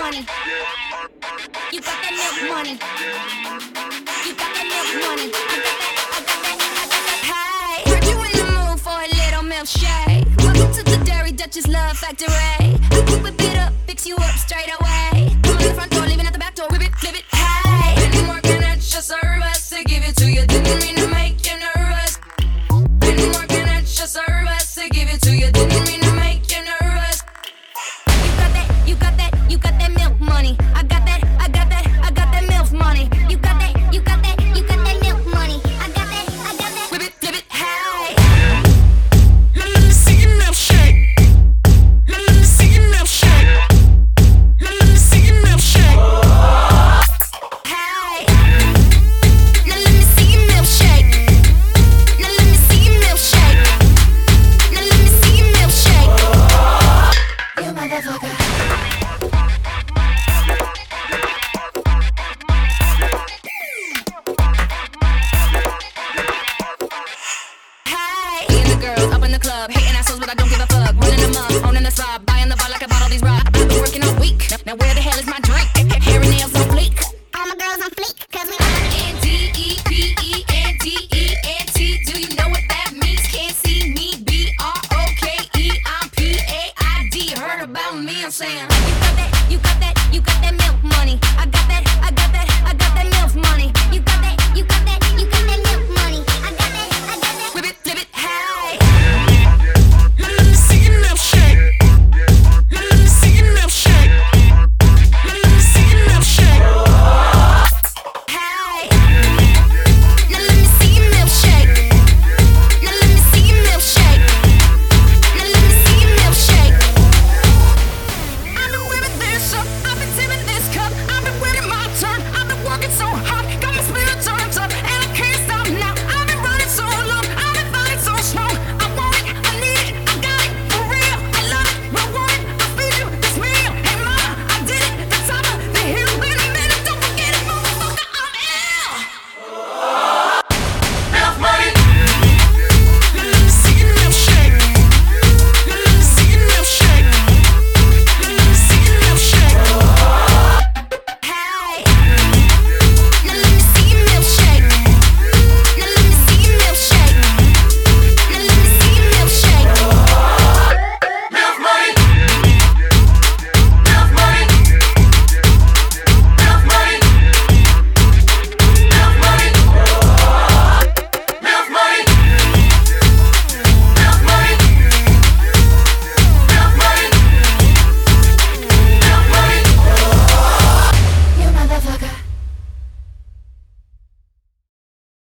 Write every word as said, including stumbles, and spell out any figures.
money. You got that milk money. You got that milk money. I got that, I got that, I got that. Hey, heard you in the mood for a little milkshake. Welcome to the Dairy Duchess Love Factory. Whip it up, fix you up straight away. Come in the front door, leaving at the back door. Whip it, flip it. Hey, been working at your service to give it to you. Didn't mean to make you nervous. Been working at your service to give it to you. Didn't mean to make you nervous. You got that, you got that, you got that milk money. I got that, I got that, I got that milk money. You got that, you got that, you got that milk money. I got that, I got that. Whip it, flip it, hey. Let, let me see your milk shake. Let, let me see your milk shake. Let, let me see your milk shake. Hey. Now let me see your milk shake. Now let me see your milk shake. Now let me see your milk shake. You motherfucker. Hey. Me and the girls up in the club, hating assholes, but I don't give a fuck. Running them up, owning the spot, buying the bar like I bought all these rocks. I've been working all week. Now where the hell is my drink? Hair and nails on fleek. All my girls on fleek, cause we are N D E P E N D E N T. Do you know what that means? Can't see me, B R O K E. I'm P A I D. Heard about me, I'm saying. You got that, you got that, you got that milk money. I got that, I got that, I got that milk money. You got that, you got that, you got that milk money. I got that.